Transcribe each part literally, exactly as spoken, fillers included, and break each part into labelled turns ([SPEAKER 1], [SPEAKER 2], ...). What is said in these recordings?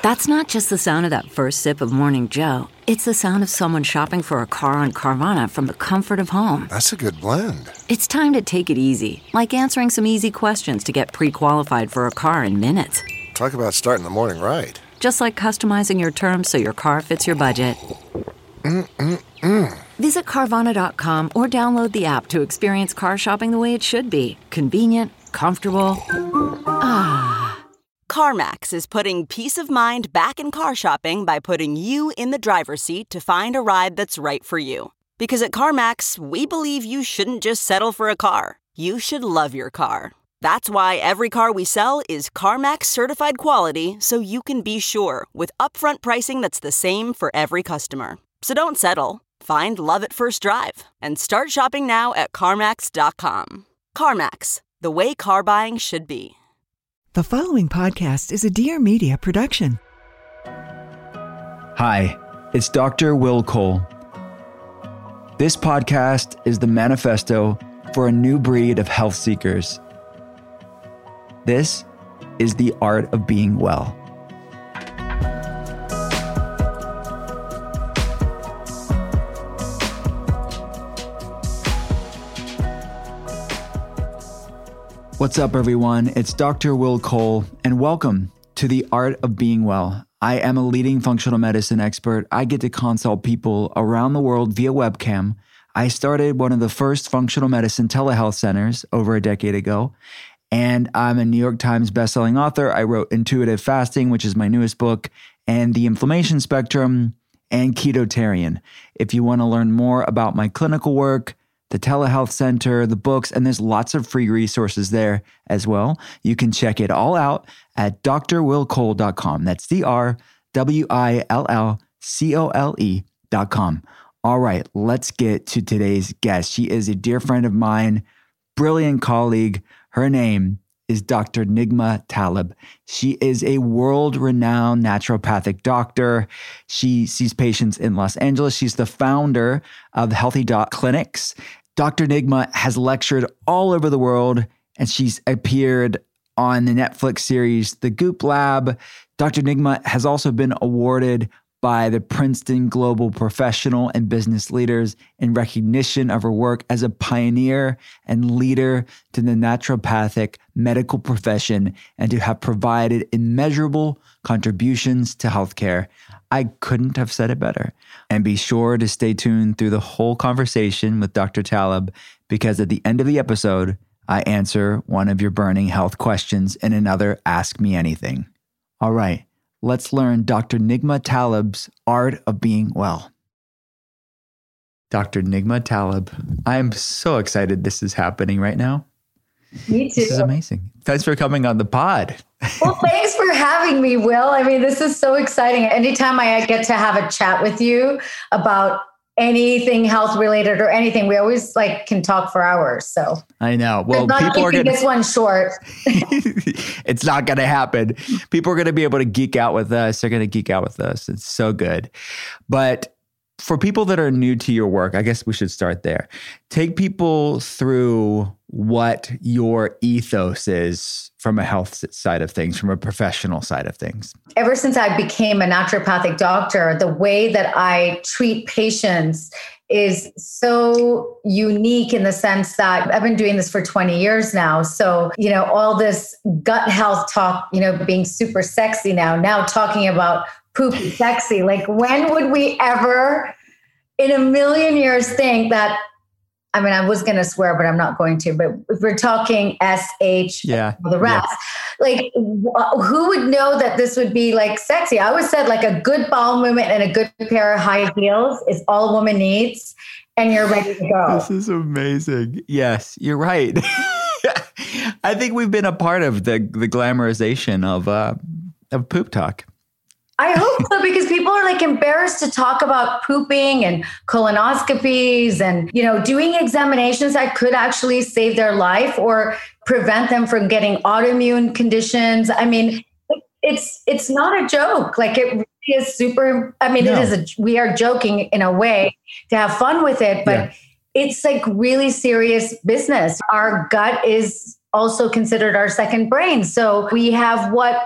[SPEAKER 1] That's not just the sound of that first sip of Morning Joe. It's the sound of someone shopping for a car on Carvana from the comfort of home.
[SPEAKER 2] That's a good blend.
[SPEAKER 1] It's time to take it easy, like answering some easy questions to get pre-qualified for a car in minutes.
[SPEAKER 2] Talk about starting the morning right.
[SPEAKER 1] Just like customizing your terms so your car fits your budget.
[SPEAKER 2] Mm-mm-mm.
[SPEAKER 1] Visit Carvana dot com or download the app to experience car shopping the way it should be. Convenient, comfortable. Ah.
[SPEAKER 3] CarMax is putting peace of mind back in car shopping by putting you in the driver's seat to find a ride that's right for you. Because at CarMax, we believe you shouldn't just settle for a car. You should love your car. That's why every car we sell is CarMax certified quality, so you can be sure with upfront pricing that's the same for every customer. So don't settle. Find love at first drive and start shopping now at CarMax dot com. CarMax, the way car buying should be.
[SPEAKER 4] The following podcast is a Dear Media production.
[SPEAKER 5] Hi, it's Doctor Will Cole. This podcast is the manifesto for a new breed of health seekers. This is the art of being well. What's up, everyone? It's Doctor Will Cole, and welcome to the Art of Being Well. I am a leading functional medicine expert. I get to consult people around the world via webcam. I started one of the first functional medicine telehealth centers over a decade ago, and I'm a New York Times bestselling author. I wrote Intuitive Fasting, which is my newest book, and The Inflammation Spectrum, and Ketotarian. If you want to learn more about my clinical work, the telehealth center, the books, and there's lots of free resources there as well. You can check it all out at D R will cole dot com. That's D R W I L L C O L E dot com. All right, let's get to today's guest. She is a dear friend of mine, brilliant colleague. Her name is Doctor Nigma Taleb. She is a world-renowned naturopathic doctor. She sees patients in Los Angeles. She's the founder of Healthy Doc Clinics. Doctor Nigma has lectured all over the world, and she's appeared on the Netflix series The Goop Lab. Doctor Nigma has also been awarded by the Princeton Global Professional and Business Leaders in recognition of her work as a pioneer and leader to the naturopathic medical profession and to have provided immeasurable contributions to healthcare. I couldn't have said it better. And be sure to stay tuned through the whole conversation with Doctor Taleb, because at the end of the episode, I answer one of your burning health questions in another Ask Me Anything. All right, let's learn Doctor Nigma Taleb's art of being well. Doctor Nigma Taleb, I am so excited this is happening right now.
[SPEAKER 6] Me too.
[SPEAKER 5] This is amazing. Thanks for coming on the pod.
[SPEAKER 6] Well, thanks for having me, Will. I mean, this is so exciting. Anytime I get to have a chat with you about anything health related or anything, we always like can talk for hours. So
[SPEAKER 5] I know. Well,
[SPEAKER 6] I'm not
[SPEAKER 5] people are
[SPEAKER 6] keeping
[SPEAKER 5] gonna,
[SPEAKER 6] this one short.
[SPEAKER 5] It's not going to happen. People are going to be able to geek out with us. They're going to geek out with us. It's so good. But for people that are new to your work, I guess we should start there. Take people through what your ethos is from a health side of things, from a professional side of things.
[SPEAKER 6] Ever since I became a naturopathic doctor, the way that I treat patients is so unique in the sense that I've been doing this for twenty years now. So, you know, all this gut health talk, you know, being super sexy now, now talking about poop is sexy. Like, when would we ever in a million years think that, I mean, I was going to swear, but I'm not going to, but if we're talking S H,
[SPEAKER 5] yeah,
[SPEAKER 6] the rest, yeah. Like wh- who would know that this would be like sexy? I always said like a good bowel movement and a good pair of high heels is all a woman needs, and you're ready to go.
[SPEAKER 5] This is amazing. Yes, you're right. I think we've been a part of the, the glamorization of, uh, of poop talk.
[SPEAKER 6] I hope so, because people are like embarrassed to talk about pooping and colonoscopies and, you know, doing examinations that could actually save their life or prevent them from getting autoimmune conditions. I mean, it's it's not a joke. Like, it really is super. I mean, no. it is a, we are joking in a way to have fun with it, but yeah. It's like really serious business. Our gut is also considered our second brain. So we have what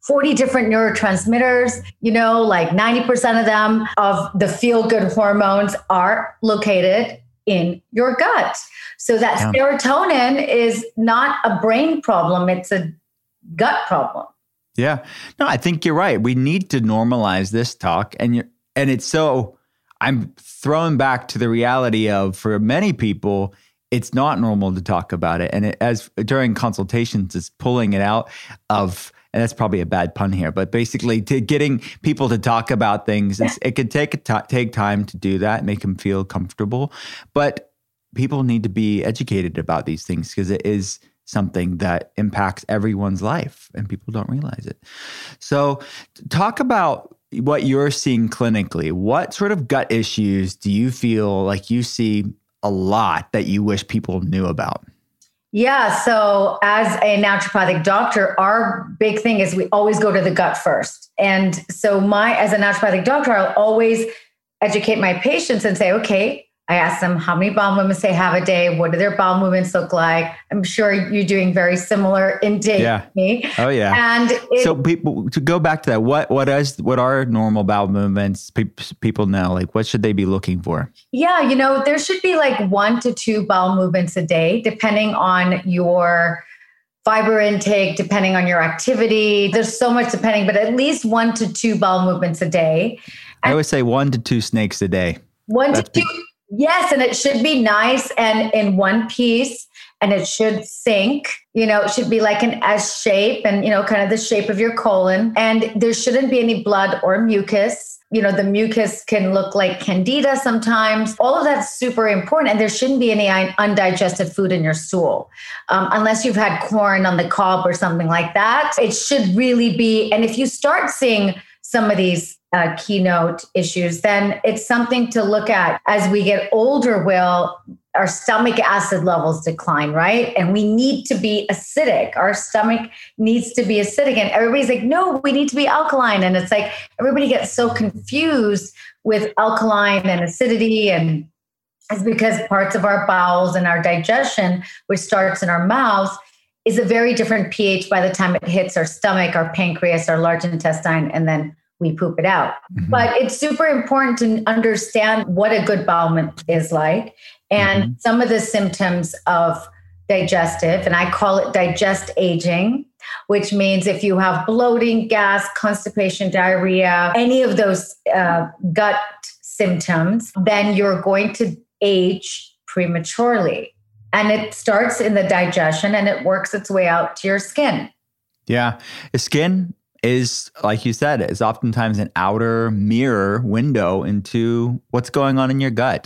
[SPEAKER 6] forty different neurotransmitters, you know, like ninety percent of them of the feel-good hormones are located in your gut. So that yeah. serotonin is not a brain problem, it's a gut problem.
[SPEAKER 5] Yeah. No, I think you're right. We need to normalize this talk. And you're, and it's so, I'm throwing back to the reality of, for many people, it's not normal to talk about it. And it, as during consultations, it's pulling it out of, and that's probably a bad pun here, but basically to getting people to talk about things, it's, it could take a t- take time to do that, make them feel comfortable. But people need to be educated about these things because it is something that impacts everyone's life and people don't realize it. So talk about what you're seeing clinically. What sort of gut issues do you feel like you see a lot that you wish people knew about?
[SPEAKER 6] Yeah. So as a naturopathic doctor, our big thing is we always go to the gut first. And so my, as a naturopathic doctor, I'll always educate my patients and say, okay, I ask them how many bowel movements they have a day. What do their bowel movements look like? I'm sure you're doing very similar intake
[SPEAKER 5] yeah.
[SPEAKER 6] to me.
[SPEAKER 5] Oh yeah.
[SPEAKER 6] And it,
[SPEAKER 5] so people, to go back to that, what what is what are normal bowel movements? Pe- people know, like, what should they be looking for?
[SPEAKER 6] Yeah, you know, there should be like one to two bowel movements a day, depending on your fiber intake, depending on your activity. There's so much depending, but at least one to two bowel movements a day. And
[SPEAKER 5] I always say one to two snakes a day.
[SPEAKER 6] One
[SPEAKER 5] That's
[SPEAKER 6] to two. Big. Yes, and it should be nice and in one piece, and it should sink. You know, it should be like an S shape and, you know, kind of the shape of your colon. And there shouldn't be any blood or mucus. You know, the mucus can look like candida sometimes. All of that's super important. And there shouldn't be any undigested food in your stool. Um, unless you've had corn on the cob or something like that. It should really be, and if you start seeing some of these Uh, keynote issues, then it's something to look at. As we get older, Will, our stomach acid levels decline, right? And we need to be acidic. Our stomach needs to be acidic. And everybody's like, no, we need to be alkaline. And it's like, everybody gets so confused with alkaline and acidity. And it's because parts of our bowels and our digestion, which starts in our mouth, is a very different pH by the time it hits our stomach, our pancreas, our large intestine, and then we poop it out. Mm-hmm. But it's super important to understand what a good bowel movement is like and mm-hmm. some of the symptoms of digestive, and I call it digest aging, which means if you have bloating, gas, constipation, diarrhea, any of those uh, gut symptoms, then you're going to age prematurely. And it starts in the digestion and it works its way out to your skin.
[SPEAKER 5] Yeah. The skin is, like you said, is oftentimes an outer mirror window into what's going on in your gut.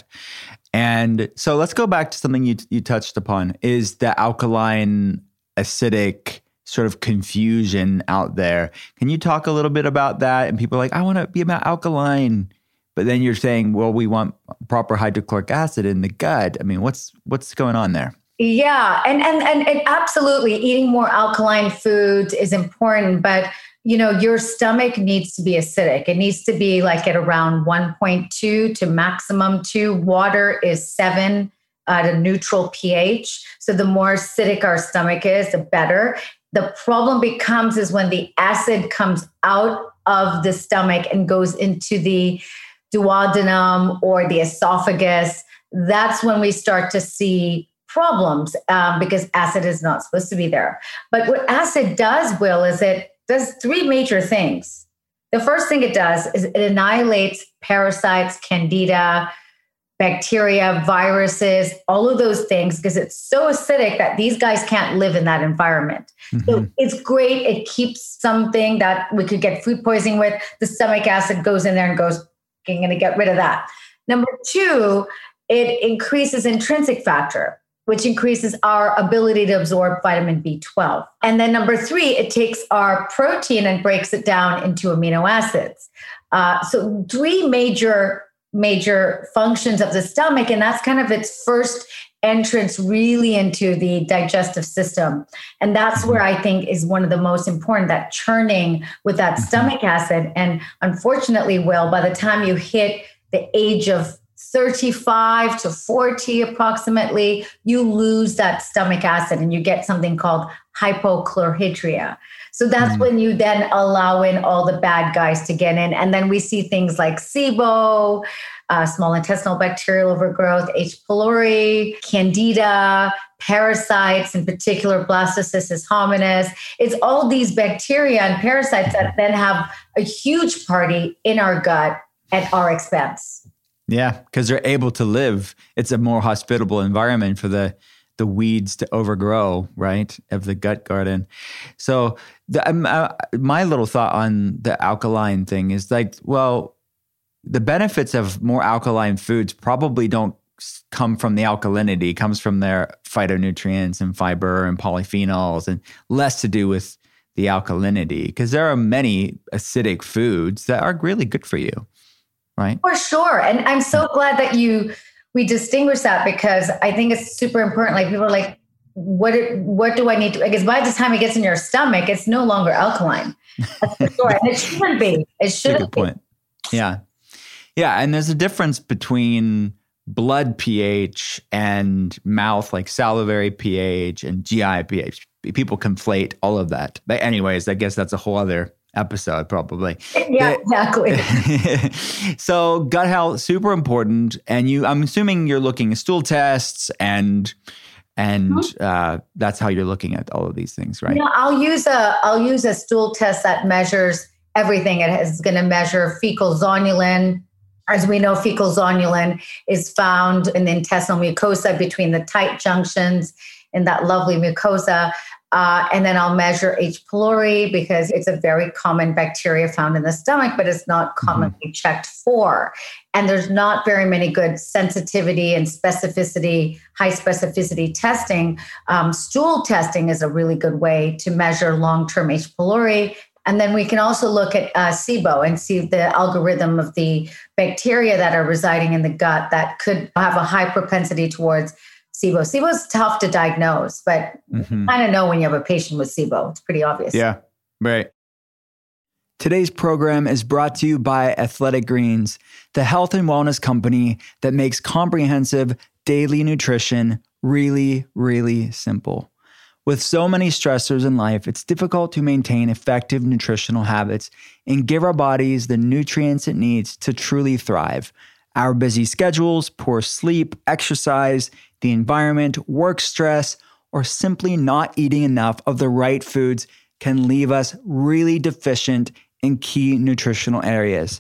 [SPEAKER 5] And so let's go back to something you you touched upon, is the alkaline, acidic sort of confusion out there. Can you talk a little bit about that? And people are like, I want to be about alkaline. But then you're saying, well, we want proper hydrochloric acid in the gut. I mean, what's what's going on there?
[SPEAKER 6] Yeah, and and and, and absolutely, eating more alkaline foods is important, but you know, your stomach needs to be acidic. It needs to be like at around one point two to maximum two. Water is seven at a neutral pH. So the more acidic our stomach is, the better. The problem becomes is when the acid comes out of the stomach and goes into the duodenum or the esophagus. That's when we start to see problems um, because acid is not supposed to be there. But what acid does, Will, is it does three major things. The first thing it does is it annihilates parasites, candida, bacteria, viruses, all of those things, because it's so acidic that these guys can't live in that environment. Mm-hmm. So it's great. It keeps something that we could get food poisoning with. The stomach acid goes in there and goes, I'm going to get rid of that. Number two, it increases intrinsic factor, which increases our ability to absorb vitamin B twelve. And then number three, it takes our protein and breaks it down into amino acids. Uh, so three major, major functions of the stomach, and that's kind of its first entrance really into the digestive system. And that's where I think is one of the most important, that churning with that stomach acid. And unfortunately, Will, by the time you hit the age of thirty-five to forty approximately, you lose that stomach acid and you get something called hypochlorhydria. So that's mm. when you then allow in all the bad guys to get in. And then we see things like SIBO, uh, small intestinal bacterial overgrowth, H. pylori, candida, parasites, in particular Blastocystis hominis. It's all these bacteria and parasites that then have a huge party in our gut at our expense.
[SPEAKER 5] Yeah, because they're able to live. It's a more hospitable environment for the the weeds to overgrow, right, of the gut garden. So the, um, uh, my little thought on the alkaline thing is like, well, the benefits of more alkaline foods probably don't come from the alkalinity. It comes from their phytonutrients and fiber and polyphenols, and less to do with the alkalinity, because there are many acidic foods that are really good for you, right?
[SPEAKER 6] For sure. And I'm so glad that you we distinguish that, because I think it's super important. Like people are like, what what do I need to, because by the time it gets in your stomach, it's no longer alkaline. That's for sure. And it shouldn't be. It shouldn't
[SPEAKER 5] That's a good point. Be. Yeah. Yeah. And there's a difference between blood pH and mouth, like salivary pH and G I pH. People conflate all of that. But anyways, I guess that's a whole other episode probably.
[SPEAKER 6] Yeah, exactly.
[SPEAKER 5] So gut health, super important. And you, I'm assuming you're looking at stool tests and and mm-hmm. uh, that's how you're looking at all of these things, right?
[SPEAKER 6] Yeah, I'll use a I'll use a stool test that measures everything. It is going to measure fecal zonulin. As we know, fecal zonulin is found in the intestinal mucosa between the tight junctions in that lovely mucosa. Uh, and then I'll measure H. pylori, because it's a very common bacteria found in the stomach, but it's not commonly mm-hmm. checked for. And there's not very many good sensitivity and specificity, high specificity testing. Um, stool testing is a really good way to measure long-term H. pylori. And then we can also look at uh, SIBO and see the algorithm of the bacteria that are residing in the gut that could have a high propensity towards SIBO. SIBO is tough to diagnose, but mm-hmm. you kind of know when you have a patient with SIBO. It's pretty obvious.
[SPEAKER 5] Yeah, right. Today's program is brought to you by Athletic Greens, the health and wellness company that makes comprehensive daily nutrition really, really simple. With so many stressors in life, it's difficult to maintain effective nutritional habits and give our bodies the nutrients it needs to truly thrive. Our busy schedules, poor sleep, exercise, the environment, work stress, or simply not eating enough of the right foods can leave us really deficient in key nutritional areas.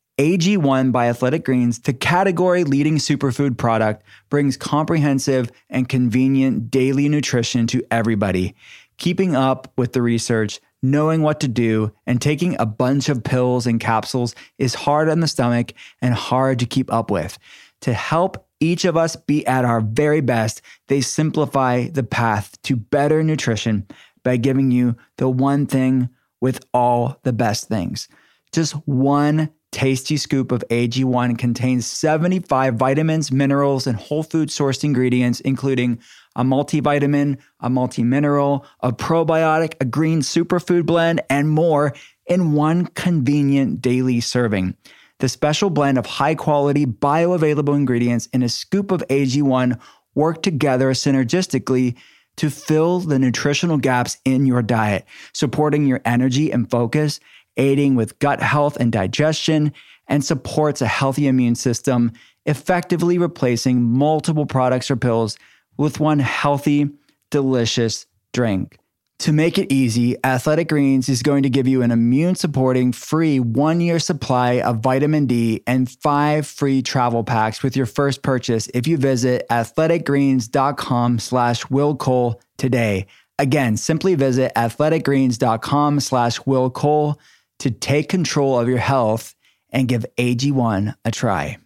[SPEAKER 5] A G one by Athletic Greens, the category-leading superfood product, brings comprehensive and convenient daily nutrition to everybody. Keeping up with the research, knowing what to do, and taking a bunch of pills and capsules is hard on the stomach and hard to keep up with. To help each of us be at our very best, they simplify the path to better nutrition by giving you the one thing with all the best things. Just one tasty scoop of A G one contains seventy-five vitamins, minerals, and whole food sourced ingredients, including a multivitamin, a multimineral, a probiotic, a green superfood blend, and more in one convenient daily serving. The special blend of high-quality, bioavailable ingredients in a scoop of A G one work together synergistically to fill the nutritional gaps in your diet, supporting your energy and focus, aiding with gut health and digestion, and supports a healthy immune system, effectively replacing multiple products or pills with one healthy, delicious drink. To make it easy, Athletic Greens is going to give you an immune-supporting free one-year supply of vitamin D and five free travel packs with your first purchase if you visit athleticgreens.com slash Will Cole today. Again, simply visit athleticgreens.com slash Will Cole to take control of your health and give A G one a try.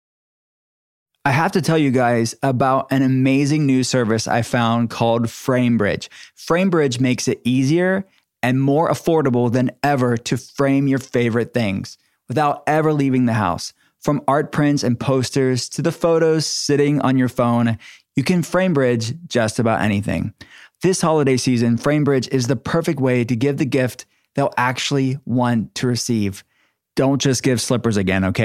[SPEAKER 5] I have to tell you guys about an amazing new service I found called FrameBridge. FrameBridge makes it easier and more affordable than ever to frame your favorite things without ever leaving the house. From art prints and posters to the photos sitting on your phone, you can FrameBridge just about anything. This holiday season, FrameBridge is the perfect way to give the gift they'll actually want to receive. Don't just give slippers again, okay?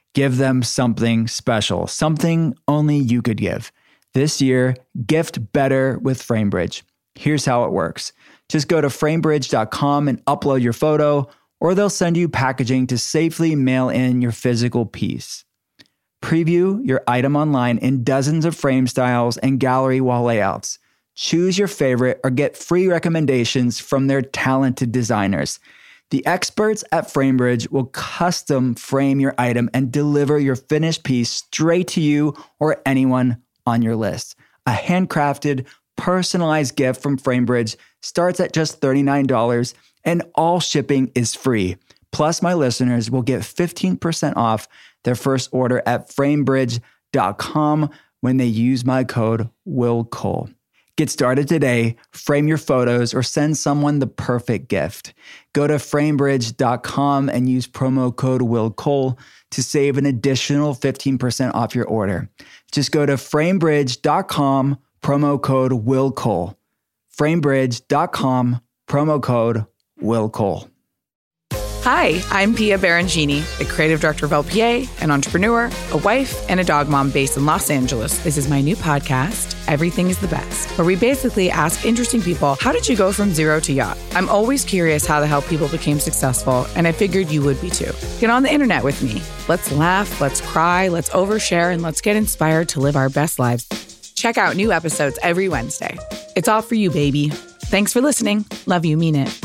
[SPEAKER 5] Give them something special, something only you could give. This year, gift better with FrameBridge. Here's how it works. Just go to framebridge dot com and upload your photo, or they'll send you packaging to safely mail in your physical piece. Preview your item online in dozens of frame styles and gallery wall layouts. Choose your favorite or get free recommendations from their talented designers. The experts at FrameBridge will custom frame your item and deliver your finished piece straight to you or anyone on your list. A handcrafted, personalized gift from FrameBridge starts at just thirty-nine dollars and all shipping is free. Plus, my listeners will get fifteen percent off their first order at framebridge dot com when they use my code WILLCOLE. Get started today, frame your photos, or send someone the perfect gift. Go to framebridge dot com and use promo code WILLCOLE to save an additional fifteen percent off your order. Just go to framebridge dot com, promo code WILLCOLE. framebridge dot com, promo code WILLCOLE.
[SPEAKER 7] Hi, I'm Pia Barangini, the creative director of L P A, an entrepreneur, a wife, and a dog mom based in Los Angeles. This is my new podcast, Everything is the Best, where we basically ask interesting people, how did you go from zero to yacht? I'm always curious how the hell people became successful, and I figured you would be too. Get on the internet with me. Let's laugh, let's cry, let's overshare, and let's get inspired to live our best lives. Check out new episodes every Wednesday. It's all for you, baby. Thanks for listening. Love you, mean it.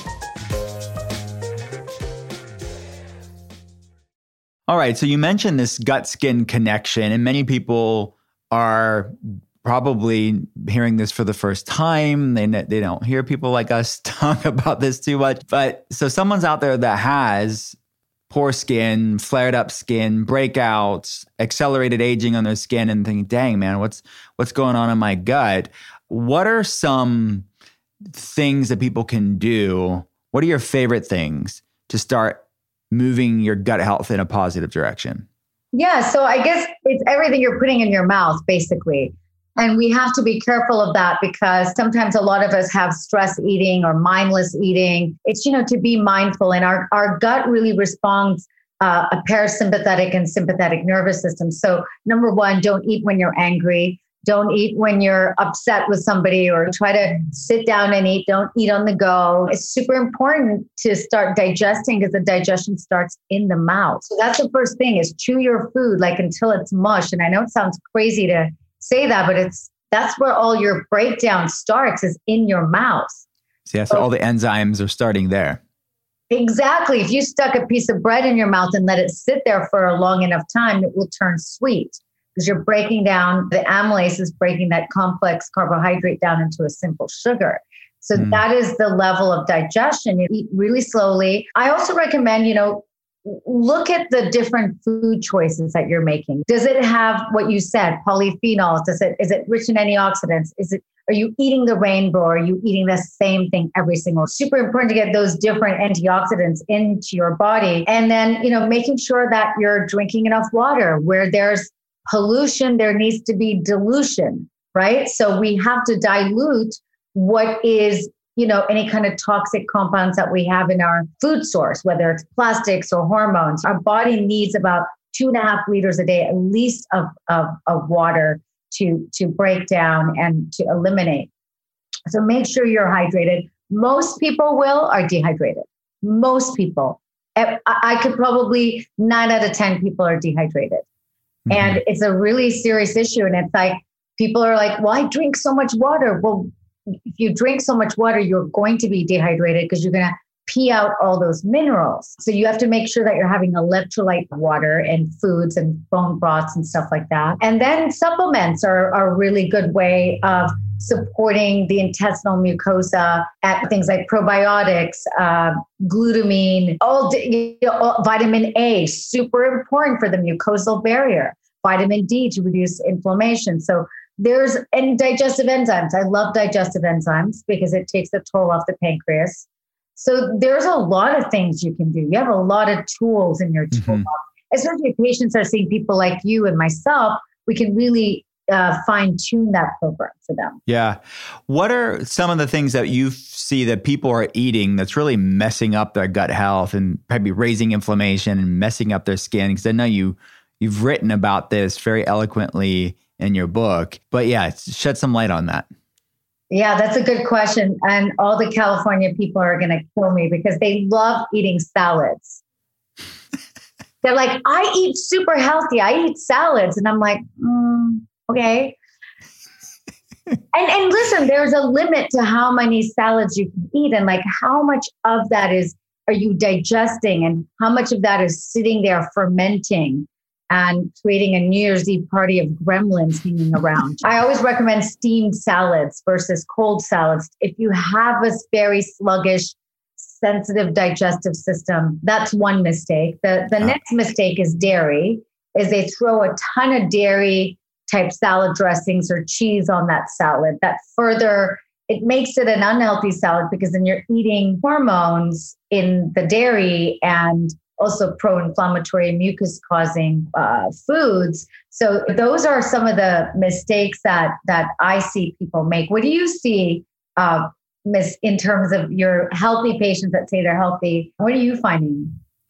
[SPEAKER 5] All right, so you mentioned this gut-skin connection, and many people are probably hearing this for the first time. They they don't hear people like us talk about this too much. But so someone's out there that has poor skin, flared-up skin, breakouts, accelerated aging on their skin, and thinking, dang, man, what's what's going on in my gut? What are some things that people can do? What are your favorite things to start moving your gut health in a positive direction?
[SPEAKER 6] Yeah, so I guess it's everything you're putting in your mouth, basically. And we have to be careful of that because sometimes a lot of us have stress eating or mindless eating. It's, you know, to be mindful. And our, our gut really responds uh, a parasympathetic and sympathetic nervous system. So number one, don't eat when you're angry. Don't eat when you're upset with somebody, or try to sit down and eat. Don't eat on the go. It's super important to start digesting because the digestion starts in the mouth. So that's the first thing, is chew your food like until it's mush. And I know it sounds crazy to say that, but it's that's where all your breakdown starts, is in your mouth.
[SPEAKER 5] So, yeah, so all the enzymes are starting there.
[SPEAKER 6] Exactly. If you stuck a piece of bread in your mouth and let it sit there for a long enough time, it will turn sweet. Because you're breaking down, the amylase is breaking that complex carbohydrate down into a simple sugar. So mm. that is the level of digestion. You eat really slowly. I also recommend, you know, look at the different food choices that you're making. Does it have what you said, polyphenols? Does it, is it rich in antioxidants? Is it, are you eating the rainbow? Or are you eating the same thing every single? Super important to get those different antioxidants into your body. And then, you know, making sure that you're drinking enough water. Where there's pollution, there needs to be dilution, right? So we have to dilute what is, you know, any kind of toxic compounds that we have in our food source, whether it's plastics or hormones. Our body needs about two and a half liters a day, at least, of, of, of water to, to break down and to eliminate. So make sure you're hydrated. Most people will are dehydrated. Most people. I, I could probably nine out of ten people are dehydrated. And it's a really serious issue. And it's like, people are like, well, I drink so much water. Well, if you drink so much water, you're going to be dehydrated because you're going to pee out all those minerals. So you have to make sure that you're having electrolyte water and foods and bone broths and stuff like that. And then supplements are, are a really good way of supporting the intestinal mucosa at things like probiotics, uh, glutamine, all, you know, all, vitamin A, super important for the mucosal barrier, vitamin D to reduce inflammation. So there's, and digestive enzymes. I love digestive enzymes because it takes a toll off the pancreas. So there's a lot of things you can do. You have a lot of tools in your toolbox, mm-hmm. especially if patients are seeing people like you and myself. We can really uh, fine tune that program for them.
[SPEAKER 5] Yeah. What are some of the things that you see that people are eating that's really messing up their gut health and probably raising inflammation and messing up their skin? Because I know you, you've written about this very eloquently in your book, but yeah, shed some light on that.
[SPEAKER 6] Yeah, that's a good question. And all the California people are going to kill me because they love eating salads. They're like, I eat super healthy. I eat salads. And I'm like, mm, okay. and and listen, there's a limit to how many salads you can eat. And like, how much of that is, are you digesting? And how much of that is sitting there fermenting and creating a New Year's Eve party of gremlins hanging around? I always recommend steamed salads versus cold salads. If you have a very sluggish, sensitive digestive system, that's one mistake. The the oh. next mistake is dairy, is they throw a ton of dairy type salad dressings or cheese on that salad. That further, it makes it an unhealthy salad because then you're eating hormones in the dairy and also pro-inflammatory mucus-causing uh, foods. So those are some of the mistakes that that I see people make. What do you see, uh, Miss, in terms of your healthy patients that say they're healthy? What are you finding?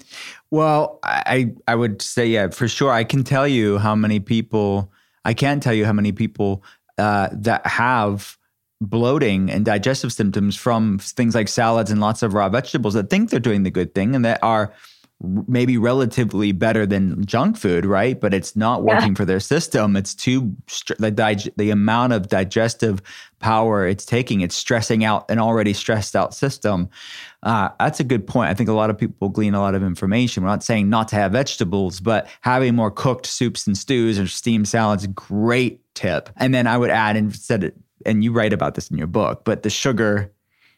[SPEAKER 5] Well, I I would say, yeah, for sure. I can tell you how many people, I can't tell you how many people uh, that have bloating and digestive symptoms from things like salads and lots of raw vegetables that think they're doing the good thing and that are maybe relatively better than junk food, right? But it's not working yeah. for their system. It's too, the, dig- the amount of digestive power it's taking, it's stressing out an already stressed out system. Uh, that's a good point. I think a lot of people glean a lot of information. We're not saying not to have vegetables, but having more cooked soups and stews or steamed salads, great tip. And then I would add, and said it, and you write about this in your book, but the sugar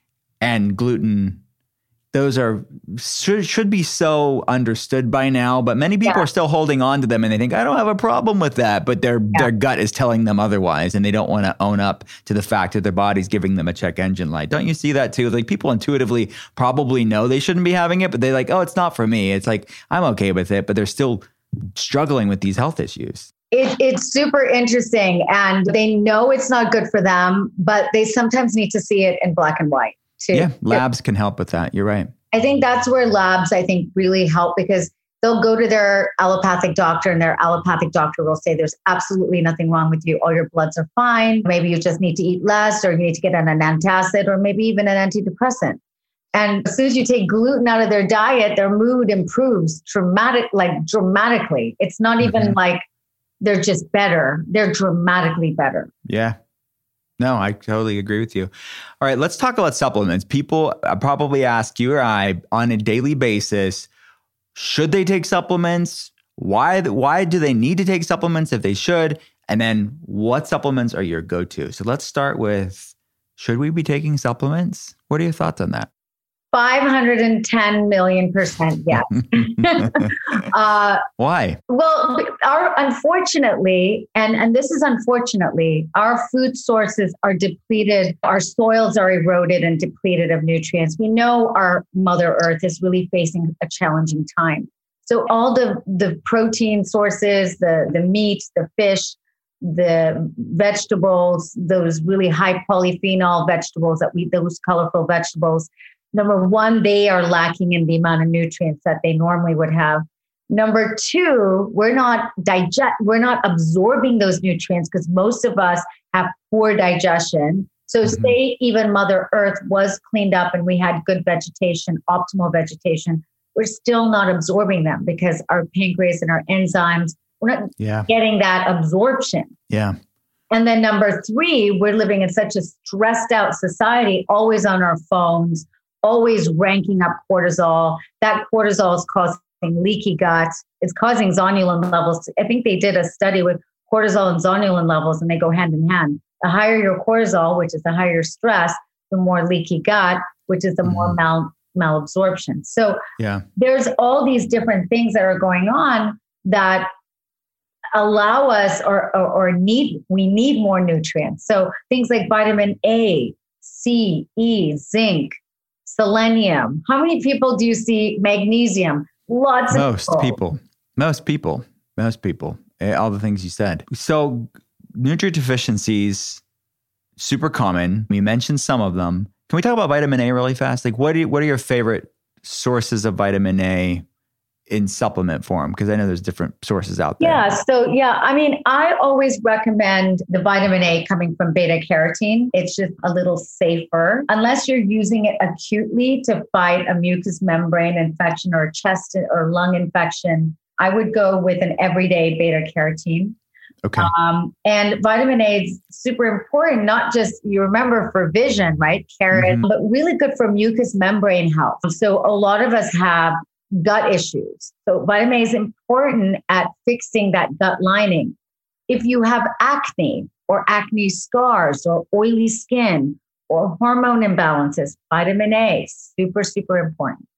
[SPEAKER 5] and gluten, those are should, should be so understood by now, but many people yeah. are still holding on to them and they think, I don't have a problem with that, but their yeah. their gut is telling them otherwise and they don't want to own up to the fact that their body's giving them a check engine light. Don't you see that too? Like people intuitively probably know they shouldn't be having it, but they're like, oh, it's not for me. It's like, I'm okay with it, but they're still struggling with these health issues.
[SPEAKER 6] It, it's super interesting and they know it's not good for them, but they sometimes need to see it in black and white too.
[SPEAKER 5] Yeah, labs can help with that. You're right.
[SPEAKER 6] I think that's where labs, I think, really help because they'll go to their allopathic doctor and their allopathic doctor will say there's absolutely nothing wrong with you. All your bloods are fine. Maybe you just need to eat less or you need to get on an antacid or maybe even an antidepressant. And as soon as you take gluten out of their diet, their mood improves dramatic, like dramatically. It's not even mm-hmm. like they're just better. They're dramatically better.
[SPEAKER 5] Yeah. No, I totally agree with you. All right, let's talk about supplements. People probably ask you or I on a daily basis, should they take supplements? Why, why do they need to take supplements if they should? And then what supplements are your go-to? So let's start with, should we be taking supplements? What are your thoughts on that?
[SPEAKER 6] five hundred ten million percent yes. uh,
[SPEAKER 5] Why?
[SPEAKER 6] Well, our unfortunately, and, and this is unfortunately, our food sources are depleted. Our soils are eroded and depleted of nutrients. We know our Mother Earth is really facing a challenging time. So all the, the protein sources, the, the meat, the fish, the vegetables, those really high polyphenol vegetables that we, those colorful vegetables, number one, they are lacking in the amount of nutrients that they normally would have. Number two, we're not digest, we're not absorbing those nutrients because most of us have poor digestion. So mm-hmm. say even Mother Earth was cleaned up and we had good vegetation, optimal vegetation, we're still not absorbing them because our pancreas and our enzymes, we're not yeah. getting that absorption.
[SPEAKER 5] Yeah.
[SPEAKER 6] And then number three, we're living in such a stressed out society, always on our phones, always ranking up cortisol. That cortisol is causing leaky gut. It's causing zonulin levels. I think they did a study with cortisol and zonulin levels and they go hand in hand. The higher your cortisol, which is the higher stress, the more leaky gut, which is the mm. more mal malabsorption. So yeah. there's all these different things that are going on that allow us or, or, or need, we need more nutrients. So things like vitamin A, C, E, zinc, selenium. How many people do you see? Magnesium. Lots of
[SPEAKER 5] most people. people. Most people. Most people. All the things you said. So nutrient deficiencies, super common. We mentioned some of them. Can we talk about vitamin A really fast? Like, what do you, what are your favorite sources of vitamin A in supplement form? Because I know there's different sources out there.
[SPEAKER 6] Yeah. So, yeah, I mean, I always recommend the vitamin A coming from beta carotene. It's just a little safer, unless you're using it acutely to fight a mucous membrane infection or a chest or lung infection. I would go with an everyday beta carotene.
[SPEAKER 5] Okay. Um,
[SPEAKER 6] and vitamin A is super important, not just, you remember, for vision, right? Carrot, mm-hmm. but really good for mucous membrane health. So a lot of us have gut issues. So vitamin A is important at fixing that gut lining. If you have acne or acne scars or oily skin or hormone imbalances, vitamin A, super, super important.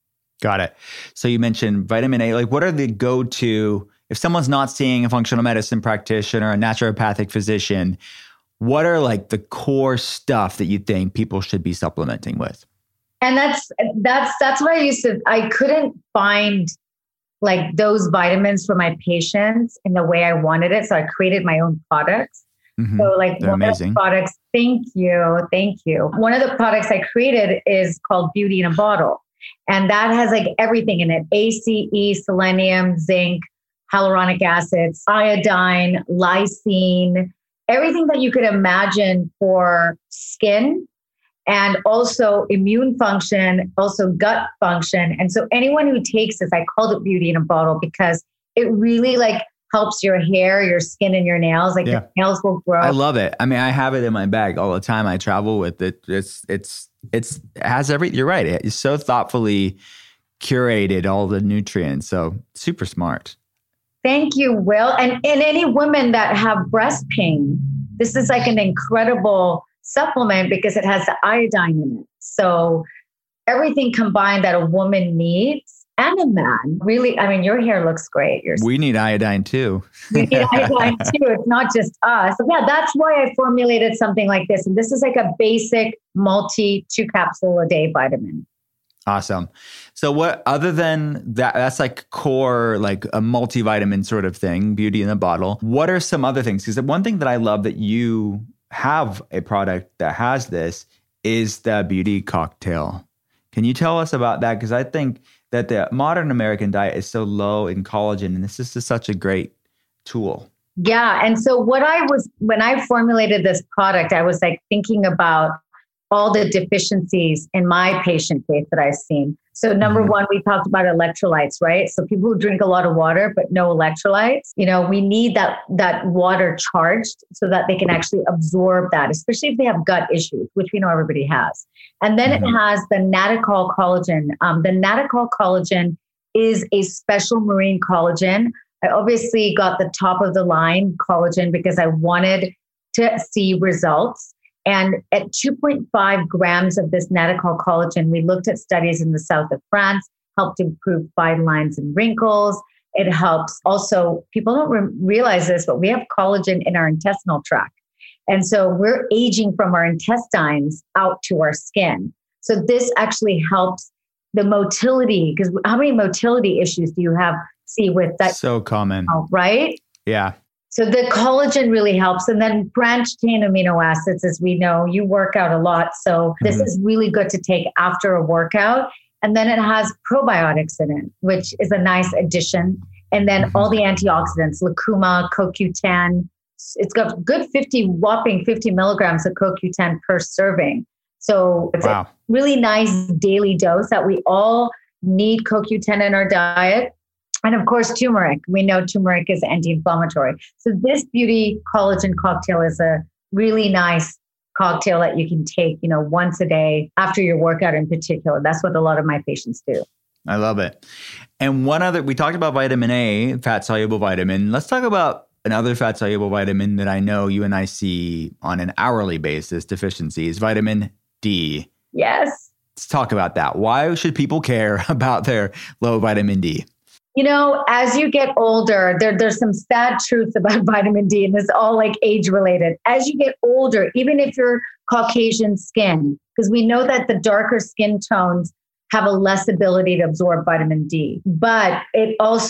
[SPEAKER 5] Got it. So you mentioned vitamin A. Like, what are the go-to, if someone's not seeing a functional medicine practitioner, a naturopathic physician, what are like the core stuff that you think people should be supplementing with?
[SPEAKER 6] And that's, that's, that's what I used to, I couldn't find like those vitamins for my patients in the way I wanted it. So I created my own products. Mm-hmm. So like
[SPEAKER 5] They're
[SPEAKER 6] one
[SPEAKER 5] amazing.
[SPEAKER 6] of the products, thank you. Thank you. One of the products I created is called Beauty in a Bottle. And that has like everything in it: A C E, selenium, zinc, hyaluronic acids, iodine, lysine, everything that you could imagine for skin, and also immune function, also gut function. And so anyone who takes this, I called it Beauty in a Bottle because it really like helps your hair, your skin, and your nails. Like yeah. your nails will grow.
[SPEAKER 5] I love it. I mean, I have it in my bag all the time. I travel with it. It's, it's, it's, it has every, you're right. It's so thoughtfully curated, all the nutrients. So super smart.
[SPEAKER 6] Thank you, Will. And, and any women that have breast pain, this is like an incredible supplement because it has the iodine in it. So everything combined that a woman needs, and a man. Really, I mean, your hair looks great. Your
[SPEAKER 5] we need iodine too.
[SPEAKER 6] We need iodine too. It's not just us. Yeah, that's why I formulated something like this. And this is like a basic multi two capsule a day vitamin.
[SPEAKER 5] Awesome. So what, other than that, that's like core, like a multivitamin sort of thing, Beauty in a Bottle. What are some other things? Because one thing that I love that you have a product that has this is the Beauty Cocktail. Can you tell us about that? Because I think that the modern American diet is so low in collagen, and this is just such a great tool.
[SPEAKER 6] Yeah. And so what I was, when I formulated this product, I was like thinking about all the deficiencies in my patient base that I've seen. So number mm-hmm. one, we talked about electrolytes, right? So people who drink a lot of water, but no electrolytes, you know, we need that, that water charged so that they can actually absorb that, especially if they have gut issues, which we know everybody has. And then mm-hmm. it has the Natacol collagen. Um, the Natacol collagen is a special marine collagen. I obviously got the top of the line collagen because I wanted to see results. And at two point five grams of this Natacol collagen, we looked at studies in the south of France, helped improve fine lines and wrinkles. It helps also, people don't re- realize this, but we have collagen in our intestinal tract. And so we're aging from our intestines out to our skin. So this actually helps the motility, because how many motility issues do you have see with that?
[SPEAKER 5] So common.
[SPEAKER 6] Right?
[SPEAKER 5] Yeah.
[SPEAKER 6] So the collagen really helps. And then branched chain amino acids, as we know, you work out a lot. So this mm-hmm. is really good to take after a workout. And then it has probiotics in it, which is a nice addition. And then mm-hmm. all the antioxidants, lucuma, C O Q ten. It's got good fifty, whopping fifty milligrams of C O Q ten per serving. So it's wow. a really nice daily dose that we all need C O Q ten in our diet. And of course, turmeric. We know turmeric is anti-inflammatory. So this Beauty Collagen cocktail is a really nice cocktail that you can take, you know, once a day after your workout in particular. That's what a lot of my patients do.
[SPEAKER 5] I love it. And one other, we talked about vitamin A, fat soluble vitamin. Let's talk about another fat soluble vitamin that I know you and I see on an hourly basis deficiencies, vitamin D.
[SPEAKER 6] Yes.
[SPEAKER 5] Let's talk about that. Why should people care about their low vitamin D?
[SPEAKER 6] You know, as you get older, there, there's some sad truths about vitamin D, and it's all like age related. As you get older, even if you're Caucasian skin, because we know that the darker skin tones have a less ability to absorb vitamin D, but it also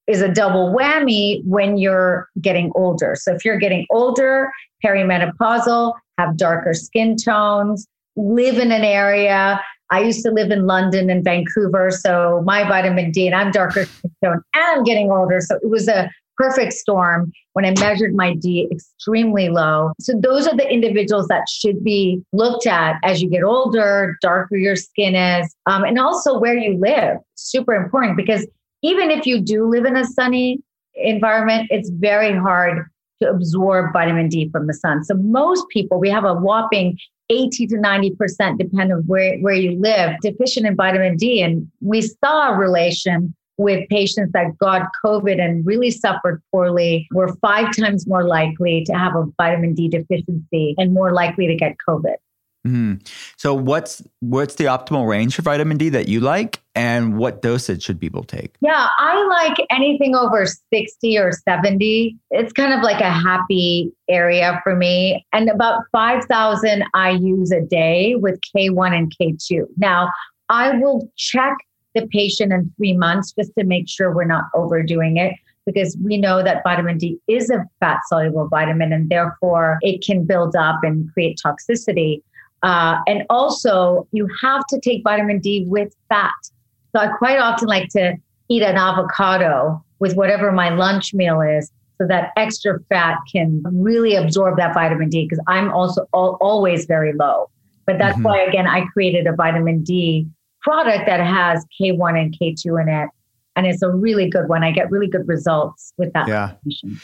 [SPEAKER 6] is a double whammy when you're getting older. So if you're getting older, perimenopausal, have darker skin tones, live in an area. I used to live in London and Vancouver, so my vitamin D, and I'm darker skin tone, and I'm getting older. So it was a perfect storm when I measured my D extremely low. So those are the individuals that should be looked at as you get older, darker your skin is, um, and also where you live. Super important, because even if you do live in a sunny environment, it's very hard to absorb vitamin D from the sun. So most people, we have a whopping eighty to ninety percent, depending on where, where you live, deficient in vitamin D. And we saw a relation with patients that got COVID and really suffered poorly, were five times more likely to have a vitamin D deficiency and more likely to get COVID.
[SPEAKER 5] Mm-hmm. So what's what's the optimal range for vitamin D that you like, and what dosage should people take?
[SPEAKER 6] Yeah, I like anything over sixty or seventy. It's kind of like a happy area for me. And about five thousand I use a day with K one and K two. Now, I will check the patient in three months just to make sure we're not overdoing it, because we know that vitamin D is a fat-soluble vitamin, and therefore it can build up and create toxicity. Uh, and also, you have to take vitamin D with fat. So I quite often like to eat an avocado with whatever my lunch meal is, so that extra fat can really absorb that vitamin D, because I'm also al- always very low. But that's mm-hmm. why, again, I created a vitamin D product that has K one and K two in it. And it's a really good one. I get really good results with that.
[SPEAKER 5] Yeah.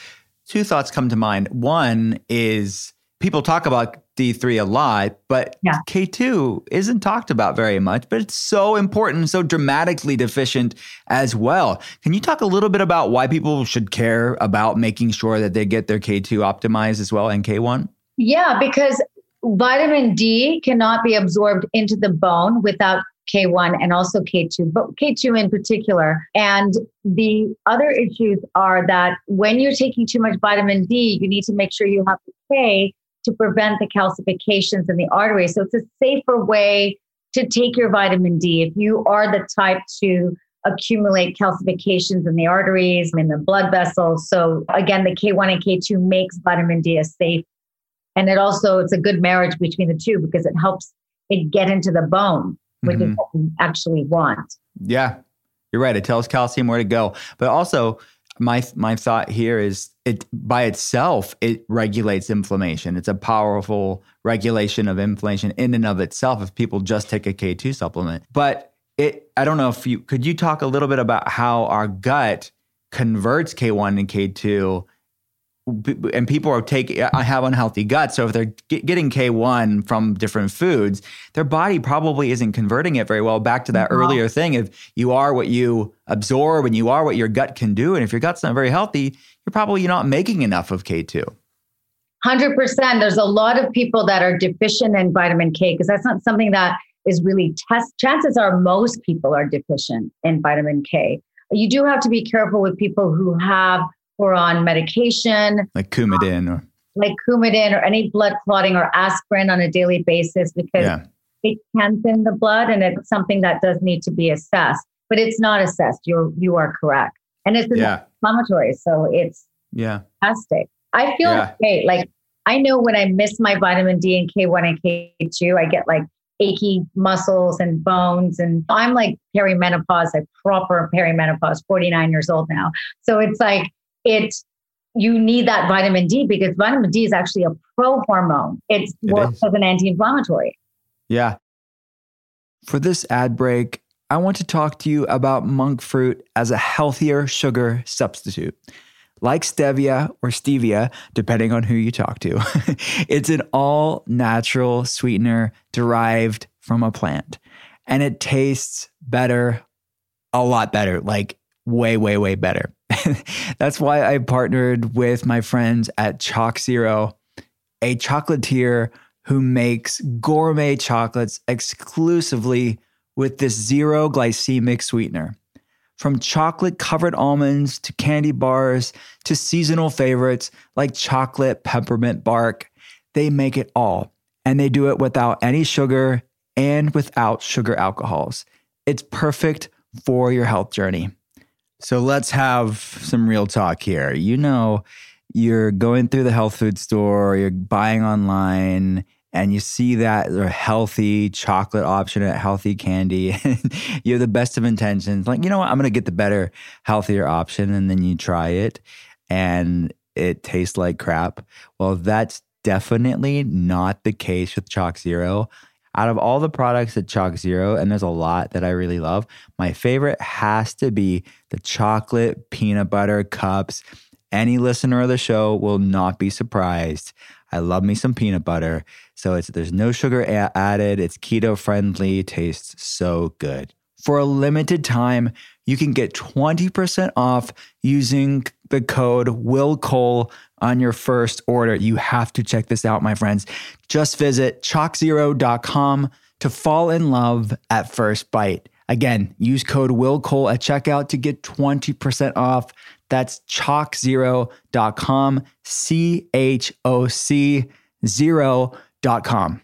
[SPEAKER 5] Two thoughts come to mind. One is people talk about D three a lot, but yeah. K two isn't talked about very much, but it's so important, so dramatically deficient as well. Can you talk a little bit about why people should care about making sure that they get their K two optimized as well and K one?
[SPEAKER 6] Yeah, because vitamin D cannot be absorbed into the bone without K one and also K two, but K two in particular. And the other issues are that when you're taking too much vitamin D, you need to make sure you have the K to prevent the calcifications in the arteries. So it's a safer way to take your vitamin D. If you are the type to accumulate calcifications in the arteries, in the blood vessels. So again, the K one and K two makes vitamin D a safe. And it also, it's a good marriage between the two, because it helps it get into the bone, which mm-hmm. is what we actually want.
[SPEAKER 5] Yeah, you're right. It tells calcium where to go. But also, my my thought here is it by itself, it regulates inflammation. It's a powerful regulation of inflammation in and of itself if people just take a K two supplement. But it, I don't know if you, could you talk a little bit about how our gut converts K one and K two? And people are taking, have unhealthy gut. So if they're get, getting K one from different foods, their body probably isn't converting it very well. Back to that mm-hmm. earlier thing, if you are what you absorb and you are what your gut can do, and if your gut's not very healthy, you're probably not making enough of K two.
[SPEAKER 6] one hundred percent. There's a lot of people that are deficient in vitamin K, because that's not something that is really test. Chances are most people are deficient in vitamin K. You do have to be careful with people who have or on medication.
[SPEAKER 5] Like Coumadin or
[SPEAKER 6] like Coumadin or any blood clotting or aspirin on a daily basis, because yeah. it can thin the blood, and it's something that does need to be assessed. But it's not assessed. You're you are correct. And it's
[SPEAKER 5] yeah.
[SPEAKER 6] inflammatory. So it's
[SPEAKER 5] yeah.
[SPEAKER 6] fantastic. I feel
[SPEAKER 5] yeah.
[SPEAKER 6] great. Like I know when I miss my vitamin D and K one and K two, I get like achy muscles and bones. And I'm like perimenopause, like proper perimenopause, forty-nine years old now. So it's like, It, you need that vitamin D, because vitamin D is actually a pro-hormone. It's it works is. as an anti-inflammatory.
[SPEAKER 5] Yeah. For this ad break, I want to talk to you about monk fruit as a healthier sugar substitute. Like stevia or stevia, depending on who you talk to, it's an all-natural sweetener derived from a plant. And it tastes better, a lot better, like way, way, way better. That's why I partnered with my friends at Chalk Zero, a chocolatier who makes gourmet chocolates exclusively with this zero glycemic sweetener. From chocolate-covered almonds to candy bars to seasonal favorites like chocolate peppermint bark, they make it all. And they do it without any sugar and without sugar alcohols. It's perfect for your health journey. So let's have some real talk here. You know, you're going through the health food store, you're buying online, and you see that healthy chocolate option at Healthy Candy. You have the best of intentions. Like, you know what? I'm going to get the better, healthier option. And then you try it and it tastes like crap. Well, that's definitely not the case with Chalk Zero. Out of all the products at Chalk Zero, and there's a lot that I really love, my favorite has to be the chocolate peanut butter cups. Any listener of the show will not be surprised. I love me some peanut butter. So it's there's no sugar a- added. It's keto friendly. Tastes so good. For a limited time, you can get twenty percent off using the code WILLCOLE on your first order. You have to check this out, my friends. Just visit chalk zero dot com to fall in love at first bite. Again, use code WILLCOLE at checkout to get twenty percent off. That's chalk zero dot com, C H O C zero dot com.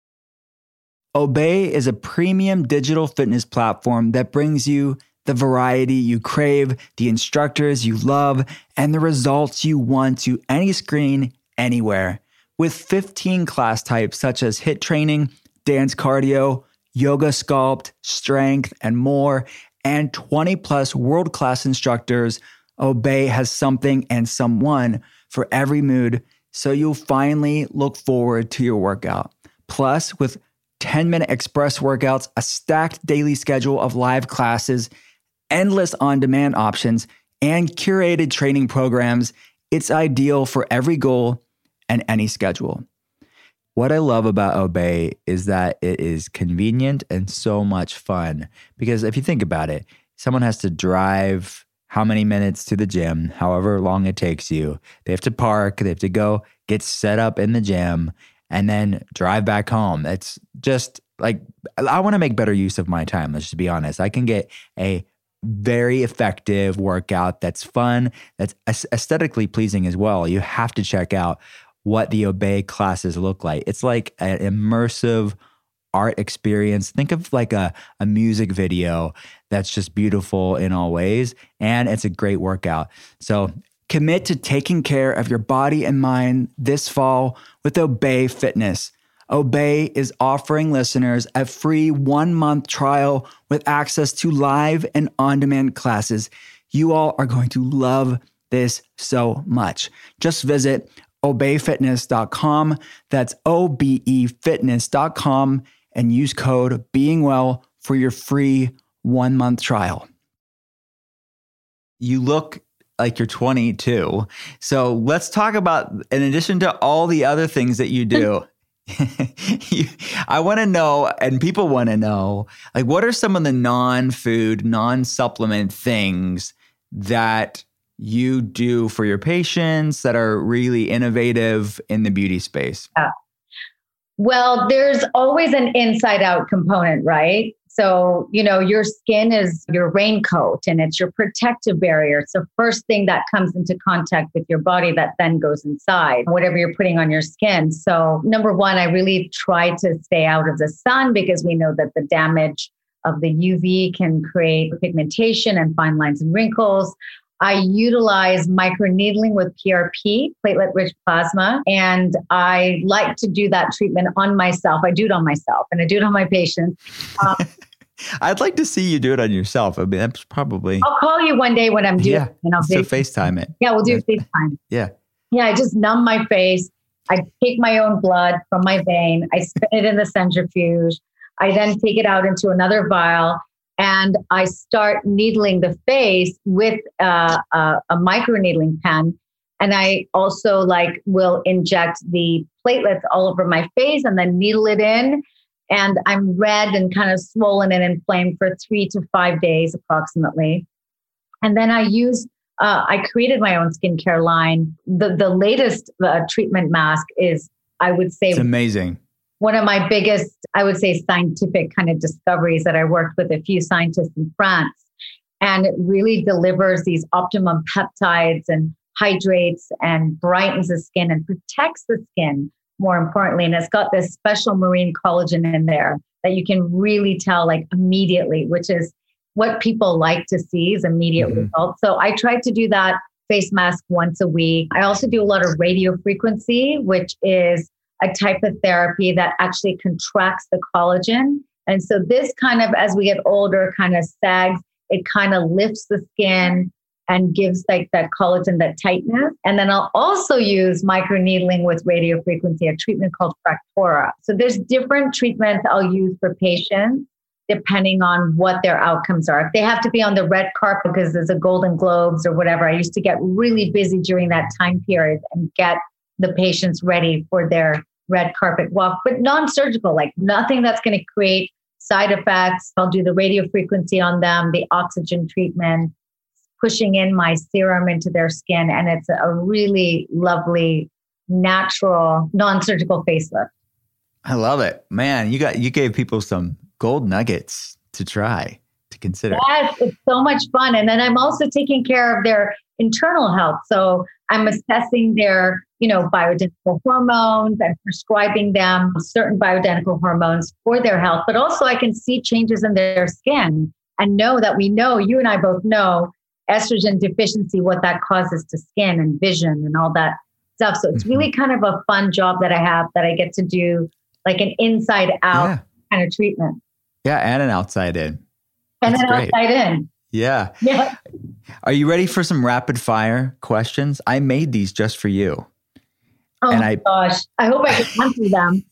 [SPEAKER 5] Obé is a premium digital fitness platform that brings you the variety you crave, the instructors you love, and the results you want to any screen, anywhere. With fifteen class types such as HIIT training, dance cardio, yoga sculpt, strength, and more, and twenty plus world-class instructors, Obé has something and someone for every mood, so you'll finally look forward to your workout. Plus, with ten-minute express workouts, a stacked daily schedule of live classes, endless on-demand options, and curated training programs, it's ideal for every goal and any schedule. What I love about Obé is that it is convenient and so much fun. Because if you think about it, someone has to drive how many minutes to the gym, however long it takes you. They have to park, they have to go get set up in the gym, and then drive back home. It's just like, I want to make better use of my time. Let's just be honest. I can get a very effective workout that's fun, that's aesthetically pleasing as well. You have to check out what the Obé classes look like. It's like an immersive art experience. Think of like a, a music video that's just beautiful in all ways, and it's a great workout. So commit to taking care of your body and mind this fall with Obé Fitness. Obé is offering listeners a free one-month trial with access to live and on-demand classes. You all are going to love this so much. Just visit obé fitness dot com. That's O B E fitness dot com and use code BEINGWELL for your free one-month trial. You look like you're twenty-two. So let's talk about, in addition to all the other things that you do, you, I want to know, and people want to know, like, what are some of the non-food, non-supplement things that you do for your patients that are really innovative in the beauty space?
[SPEAKER 6] Yeah. Well, there's always an inside out component, right? So, you know, your skin is your raincoat and it's your protective barrier. It's the first thing that comes into contact with your body that then goes inside, whatever you're putting on your skin. So number one, I really try to stay out of the sun because we know that the damage of the U V can create pigmentation and fine lines and wrinkles. I utilize microneedling with P R P, platelet-rich plasma, and I like to do that treatment on myself. I do it on myself, and I do it on my patients. Um,
[SPEAKER 5] I'd like to see you do it on yourself. I mean, that's probably...
[SPEAKER 6] I'll call you one day when I'm doing
[SPEAKER 5] yeah,
[SPEAKER 6] it. And I'll
[SPEAKER 5] so FaceTime it.
[SPEAKER 6] Yeah, we'll do yeah. FaceTime.
[SPEAKER 5] Yeah.
[SPEAKER 6] Yeah, I just numb my face. I take my own blood from my vein. I spin it in the centrifuge. I then take it out into another vial. And I start needling the face with uh, a, a micro needling pen. And I also like will inject the platelets all over my face and then needle it in. And I'm red and kind of swollen and inflamed for three to five days approximately. And then I use, uh, I created my own skincare line. The, the latest uh, treatment mask is, I would say,
[SPEAKER 5] it's amazing.
[SPEAKER 6] One of my biggest, I would say, scientific kind of discoveries that I worked with a few scientists in France. And it really delivers these optimum peptides and hydrates and brightens the skin and protects the skin, more importantly. And it's got this special marine collagen in there that you can really tell like immediately, which is what people like to see is immediate mm-hmm. results. So I try to do that face mask once a week. I also do a lot of radio frequency, which is a type of therapy that actually contracts the collagen. And so this kind of, as we get older, kind of sags, it kind of lifts the skin and gives like that collagen, that tightness. And then I'll also use microneedling with radio frequency, a treatment called Fractora. So there's different treatments I'll use for patients depending on what their outcomes are. If they have to be on the red carpet because there's a Golden Globes or whatever, I used to get really busy during that time period and get the patients ready for their red carpet walk, but non-surgical, like nothing that's going to create side effects. I'll do the radio frequency on them, the oxygen treatment, pushing in my serum into their skin. And it's a really lovely, natural, non-surgical facelift.
[SPEAKER 5] I love it. Man, you got you gave people some gold nuggets to try, to consider.
[SPEAKER 6] Yes, it's so much fun. And then I'm also taking care of their internal health. So I'm assessing their, you know, bioidentical hormones and prescribing them certain bioidentical hormones for their health. But also I can see changes in their skin and know that we know, you and I both know, estrogen deficiency, what that causes to skin and vision and all that stuff. So it's really kind of a fun job that I have, that I get to do like an inside out yeah. kind of treatment.
[SPEAKER 5] Yeah. And an outside in.
[SPEAKER 6] And
[SPEAKER 5] That's
[SPEAKER 6] then
[SPEAKER 5] great.
[SPEAKER 6] outside in.
[SPEAKER 5] Yeah.
[SPEAKER 6] Yeah.
[SPEAKER 5] Are you ready for some rapid fire questions? I made these just for you.
[SPEAKER 6] Oh
[SPEAKER 5] and
[SPEAKER 6] my
[SPEAKER 5] I,
[SPEAKER 6] gosh. I hope I can answer them.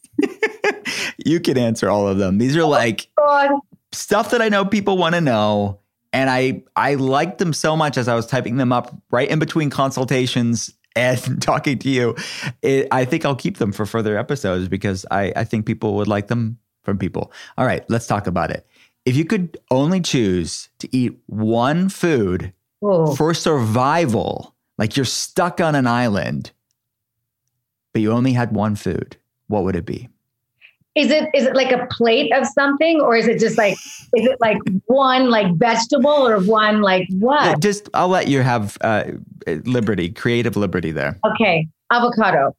[SPEAKER 5] You can answer all of them. These are like
[SPEAKER 6] oh
[SPEAKER 5] stuff that I know people want to know. And I, I liked them so much as I was typing them up right in between consultations and talking to you. It, I think I'll keep them for further episodes because I, I think people would like them from people. All right, let's talk about it. If you could only choose to eat one food
[SPEAKER 6] Whoa.
[SPEAKER 5] for survival, like you're stuck on an island, but you only had one food, what would it be?
[SPEAKER 6] Is it is it like a plate of something, or is it just like, is it like one like vegetable or one like what?
[SPEAKER 5] Yeah, just, I'll let you have uh, liberty, creative liberty there.
[SPEAKER 6] Okay, avocado.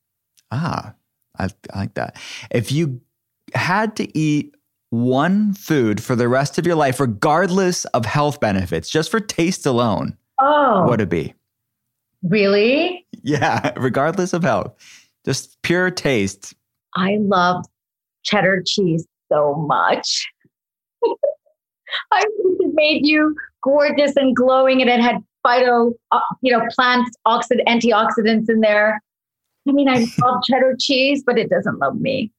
[SPEAKER 5] Ah, I, I like that. If you had to eat one food for the rest of your life, regardless of health benefits, just for taste alone,
[SPEAKER 6] oh,
[SPEAKER 5] what would it be?
[SPEAKER 6] Really?
[SPEAKER 5] Yeah, regardless of health, just pure taste.
[SPEAKER 6] I love cheddar cheese so much. I wish it made you gorgeous and glowing, and it had phyto, uh, you know, plant oxid antioxidants in there. I mean, I love cheddar cheese, but it doesn't love me.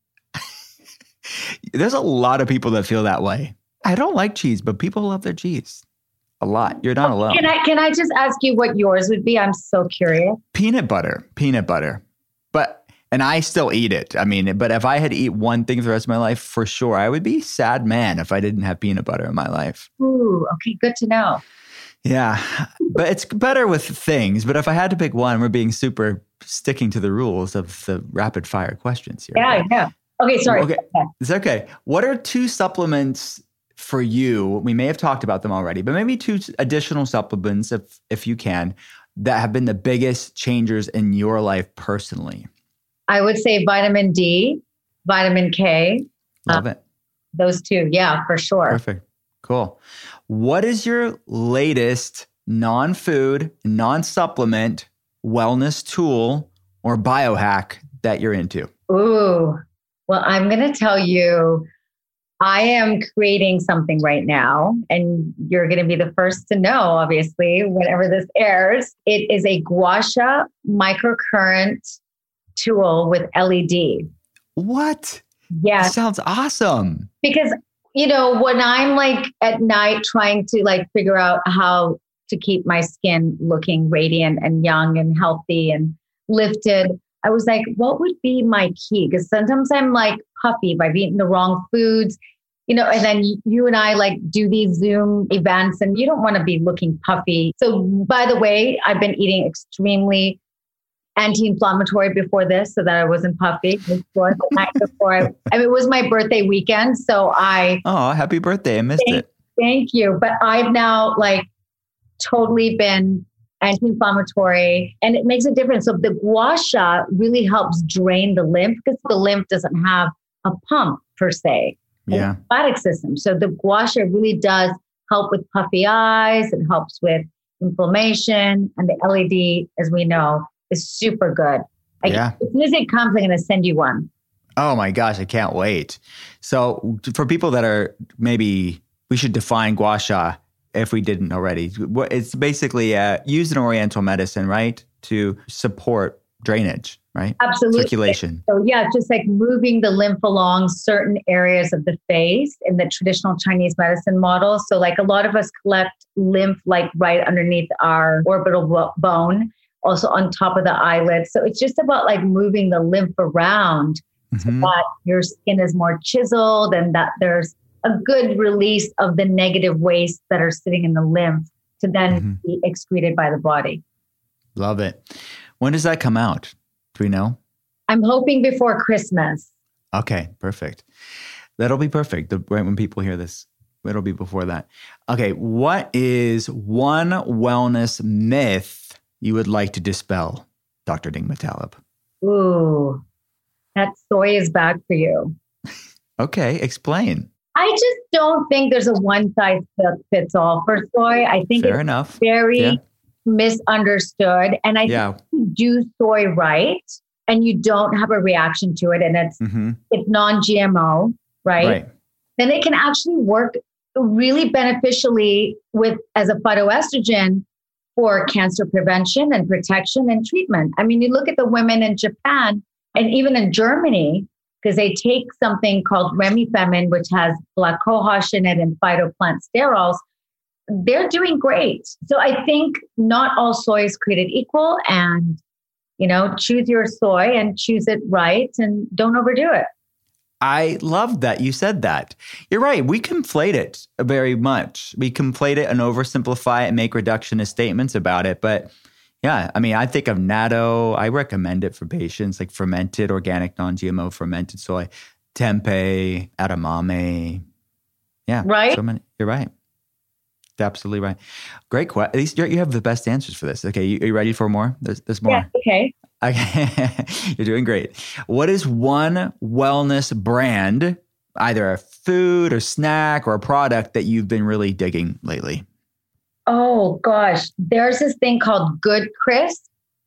[SPEAKER 5] There's a lot of people that feel that way. I don't like cheese, but people love their cheese a lot. You're not alone.
[SPEAKER 6] Can I can I just ask you what yours would be? I'm so curious.
[SPEAKER 5] Peanut butter, peanut butter. But, and I still eat it. I mean, but if I had to eat one thing for the rest of my life, for sure, I would be a sad man if I didn't have peanut butter in my life.
[SPEAKER 6] Ooh, okay, good to know.
[SPEAKER 5] Yeah, but it's better with things. But if I had to pick one, we're being super sticking to the rules of the rapid fire questions here.
[SPEAKER 6] Yeah,
[SPEAKER 5] right?
[SPEAKER 6] yeah. Okay, sorry.
[SPEAKER 5] Okay, it's okay. What are two supplements for you? We may have talked about them already, but maybe two additional supplements, if if you can, that have been the biggest changers in your life personally.
[SPEAKER 6] I would say vitamin D, vitamin K.
[SPEAKER 5] Love
[SPEAKER 6] uh,
[SPEAKER 5] it.
[SPEAKER 6] Those two, yeah, for sure.
[SPEAKER 5] Perfect. Cool. What is your latest non-food, non-supplement wellness tool or biohack that you're into?
[SPEAKER 6] Ooh. Well, I'm going to tell you, I am creating something right now, and you're going to be the first to know, obviously, whenever this airs. It is a gua sha microcurrent tool with L E D.
[SPEAKER 5] What?
[SPEAKER 6] Yeah.
[SPEAKER 5] That sounds awesome.
[SPEAKER 6] Because, you know, when I'm like at night trying to like figure out how to keep my skin looking radiant and young and healthy and lifted, I was like, what would be my key? Because sometimes I'm like puffy by eating the wrong foods, you know, and then you and I like do these Zoom events and you don't want to be looking puffy. So by the way, I've been eating extremely anti-inflammatory before this so that I wasn't puffy. Before, the night before I, I mean, it was my birthday weekend. So I...
[SPEAKER 5] Oh, happy birthday. I missed
[SPEAKER 6] thank,
[SPEAKER 5] it.
[SPEAKER 6] Thank you. But I've now like totally been anti-inflammatory, and it makes a difference. So the gua sha really helps drain the lymph because the lymph doesn't have a pump per se.
[SPEAKER 5] Yeah.
[SPEAKER 6] Lymphatic system. So the gua sha really does help with puffy eyes. It helps with inflammation. And the L E D, as we know, is super good. I,
[SPEAKER 5] yeah.
[SPEAKER 6] As soon as it comes, I'm going to send you one.
[SPEAKER 5] Oh my gosh, I can't wait. So for people that are maybe, we should define gua sha if we didn't already. It's basically uh, used in Oriental medicine, right? To support drainage, right?
[SPEAKER 6] Absolutely.
[SPEAKER 5] Circulation.
[SPEAKER 6] So yeah, just like moving the lymph along certain areas of the face in the traditional Chinese medicine model. So like a lot of us collect lymph like right underneath our orbital bone, also on top of the eyelids. So it's just about like moving the lymph around mm-hmm. so that your skin is more chiseled and that there's a good release of the negative waste that are sitting in the lymph to then mm-hmm. be excreted by the body.
[SPEAKER 5] Love it. When does that come out? Do we know?
[SPEAKER 6] I'm hoping before Christmas.
[SPEAKER 5] Okay, perfect. That'll be perfect. The, right when people hear this, it'll be before that. Okay, what is one wellness myth you would like to dispel, Doctor Nigma Taleb?
[SPEAKER 6] Ooh, that soy is bad for you.
[SPEAKER 5] Okay, explain.
[SPEAKER 6] I just don't think there's a one size fits all for soy. I think
[SPEAKER 5] Fair
[SPEAKER 6] it's
[SPEAKER 5] enough.
[SPEAKER 6] very
[SPEAKER 5] yeah.
[SPEAKER 6] misunderstood. And I
[SPEAKER 5] yeah.
[SPEAKER 6] think if you do soy right and you don't have a reaction to it and it's mm-hmm. it's non-G M O, right?
[SPEAKER 5] right?
[SPEAKER 6] Then it can actually work really beneficially with as a phytoestrogen for cancer prevention and protection and treatment. I mean, you look at the women in Japan and even in Germany, because they take something called Remifemin, which has black cohosh in it and phytoplant sterols. They're doing great. So I think not all soy is created equal, and, you know, choose your soy and choose it right and don't overdo it.
[SPEAKER 5] I love that you said that. You're right. We conflate it very much. We conflate it and oversimplify it and make reductionist statements about it. But yeah, I mean, I think of natto. I recommend it for patients, like fermented, organic, non-G M O fermented soy, tempeh, edamame. Yeah.
[SPEAKER 6] Right.
[SPEAKER 5] So many, you're right. Absolutely right. Great question. At least you have the best answers for this. Okay. You, are you ready for more? There's, there's more.
[SPEAKER 6] Yeah, okay.
[SPEAKER 5] Okay. You're doing great. What is one wellness brand, either a food or snack or a product that you've been really digging lately?
[SPEAKER 6] Oh gosh, there's this thing called Good Crisp.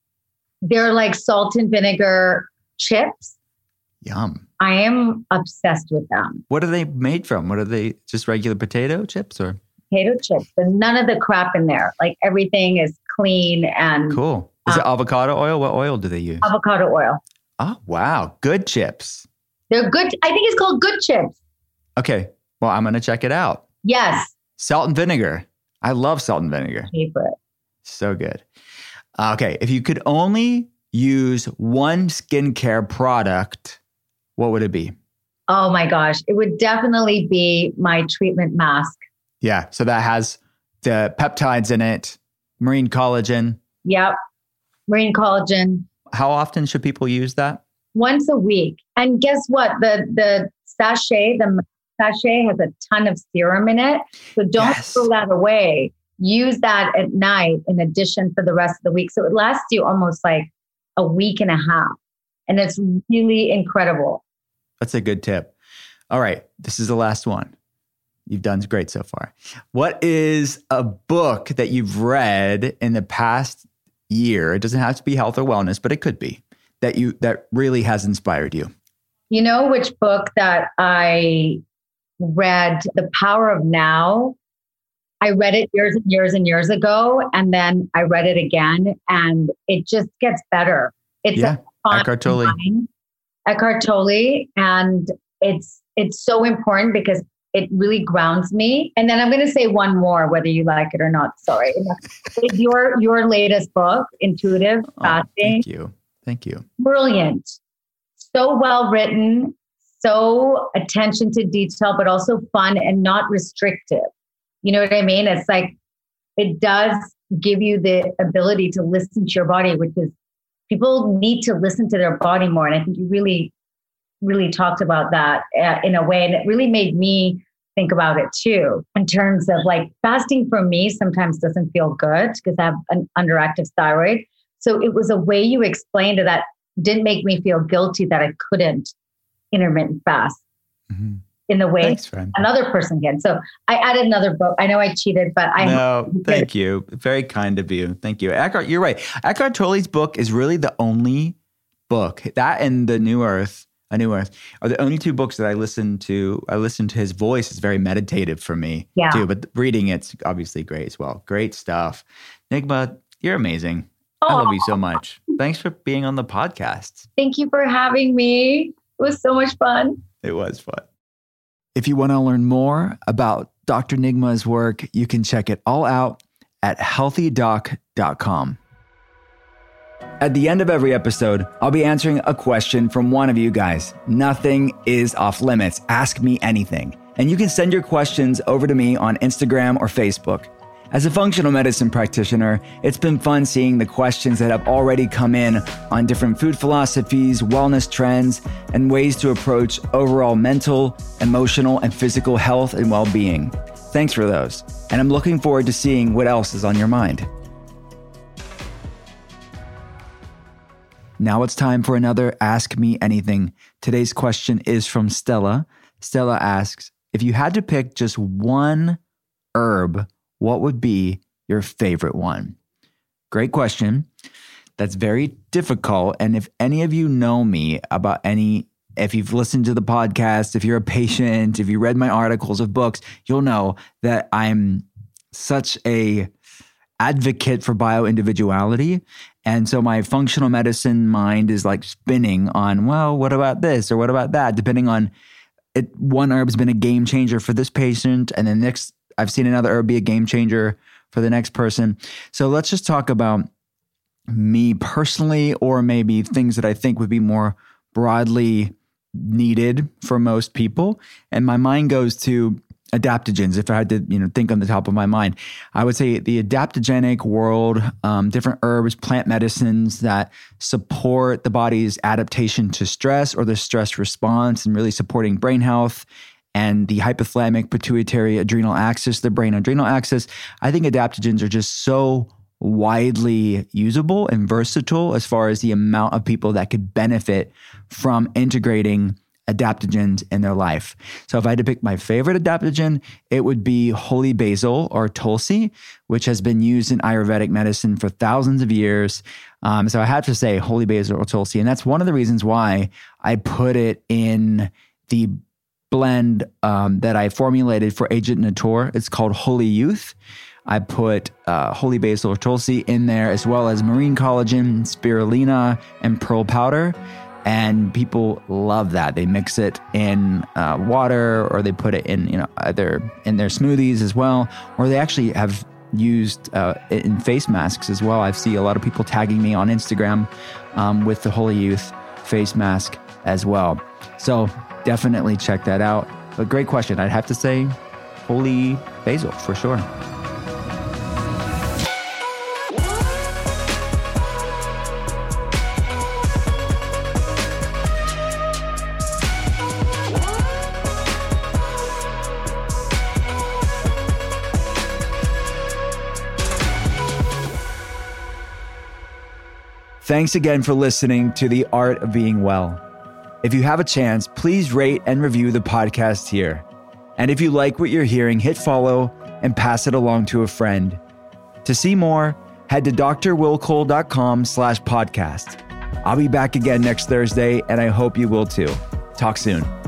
[SPEAKER 6] They're like salt and vinegar chips.
[SPEAKER 5] Yum.
[SPEAKER 6] I am obsessed with them.
[SPEAKER 5] What are they made from? What are they? Just regular potato chips or?
[SPEAKER 6] Potato chips, and none of the crap in there. Like everything is clean and
[SPEAKER 5] cool. Is
[SPEAKER 6] um,
[SPEAKER 5] it avocado oil? What oil do they use?
[SPEAKER 6] Avocado oil.
[SPEAKER 5] Oh, wow. Good chips.
[SPEAKER 6] They're good. I think it's called Good Chips.
[SPEAKER 5] Okay. Well, I'm going to check it out.
[SPEAKER 6] Yes.
[SPEAKER 5] Salt and vinegar. I love salt and vinegar.
[SPEAKER 6] Favorite.
[SPEAKER 5] So good. Okay. If you could only use one skincare product, what would it be?
[SPEAKER 6] Oh my gosh. It would definitely be my treatment mask.
[SPEAKER 5] Yeah. So that has the peptides in it, marine collagen.
[SPEAKER 6] Yep. Marine collagen.
[SPEAKER 5] How often should people use that?
[SPEAKER 6] Once a week. And guess what? The the sachet, the sachet has a ton of serum in it. So don't
[SPEAKER 5] yes.
[SPEAKER 6] throw that away. Use that at night in addition for the rest of the week. So it lasts you almost like a week and a half. And it's really incredible.
[SPEAKER 5] That's a good tip. All right. This is the last one. You've done great so far. What is a book that you've read in the past year? It doesn't have to be health or wellness, but it could be that you that really has inspired you.
[SPEAKER 6] You know which book that I read? The Power of Now. I read it years and years and years ago, and then I read it again, and it just gets better. It's
[SPEAKER 5] yeah, Eckhart Tolle.
[SPEAKER 6] Eckhart Tolle, and it's it's so important because it really grounds me. And then I'm going to say one more, whether you like it or not. Sorry. It's your your latest book, Intuitive
[SPEAKER 5] oh,
[SPEAKER 6] Fasting.
[SPEAKER 5] Thank you. Thank you.
[SPEAKER 6] Brilliant. So well written, so attention to detail, but also fun and not restrictive. You know what I mean? It's like, it does give you the ability to listen to your body, which is, people need to listen to their body more. And I think you really really talked about that uh, in a way. And it really made me think about it too, in terms of like fasting for me sometimes doesn't feel good because I have an underactive thyroid. So it was a way you explained it that didn't make me feel guilty that I couldn't intermittent fast.
[SPEAKER 5] Mm-hmm.
[SPEAKER 6] in the way
[SPEAKER 5] Thanks, friend.
[SPEAKER 6] another person can. So I added another book. I know I cheated, but I
[SPEAKER 5] no. Thank you. Very kind of you. Thank you, Eckhart. You're right. Eckhart Tolle's book is really the only book, that and The New Earth. A New Earth are the only two books that I listen to. I listen to his voice. It's very meditative for me
[SPEAKER 6] yeah.
[SPEAKER 5] too, but reading it's obviously great as well. Great stuff. Nigma, you're amazing. Oh. I love you so much. Thanks for being on the podcast.
[SPEAKER 6] Thank you for having me. It was so much fun.
[SPEAKER 5] It was fun. If you want to learn more about Doctor Nigma's work, you can check it all out at healthy doc dot com. At the end of every episode, I'll be answering a question from one of you guys. Nothing is off limits. Ask me anything. And you can send your questions over to me on Instagram or Facebook. As a functional medicine practitioner, it's been fun seeing the questions that have already come in on different food philosophies, wellness trends, and ways to approach overall mental, emotional, and physical health and well-being. Thanks for those. And I'm looking forward to seeing what else is on your mind. Now it's time for another Ask Me Anything. Today's question is from Stella. Stella asks, if you had to pick just one herb, what would be your favorite one? Great question. That's very difficult. And if any of you know me about any, if you've listened to the podcast, if you're a patient, if you read my articles of books, you'll know that I'm such a advocate for bioindividuality. And so my functional medicine mind is like spinning on, well, what about this or what about that? Depending on it, one herb's been a game changer for this patient. And then next, I've seen another herb be a game changer for the next person. So let's just talk about me personally, or maybe things that I think would be more broadly needed for most people. And my mind goes to adaptogens. If I had to, you know, think on the top of my mind, I would say the adaptogenic world, um, different herbs, plant medicines that support the body's adaptation to stress or the stress response, and really supporting brain health and the hypothalamic pituitary adrenal axis, the brain adrenal axis. I think adaptogens are just so widely usable and versatile as far as the amount of people that could benefit from integrating adaptogens in their life. So if I had to pick my favorite adaptogen, it would be holy basil or tulsi, which has been used in Ayurvedic medicine for thousands of years. Um, so I have to say holy basil or tulsi. And that's one of the reasons why I put it in the blend um, that I formulated for Agent Natur. It's called Holy Youth. I put uh, holy basil or tulsi in there, as well as marine collagen, spirulina, and pearl powder. And people love that. They mix it in uh, water, or they put it in, you know, either in their smoothies as well, or they actually have used uh, in face masks as well. I see a lot of people tagging me on Instagram um, with the Holy Youth face mask as well. So definitely check that out. But great question. I'd have to say holy basil for sure. Thanks again for listening to The Art of Being Well. If you have a chance, please rate and review the podcast here. And if you like what you're hearing, hit follow and pass it along to a friend. To see more, head to drwillcole.com slash podcast. I'll be back again next Thursday, and I hope you will too. Talk soon.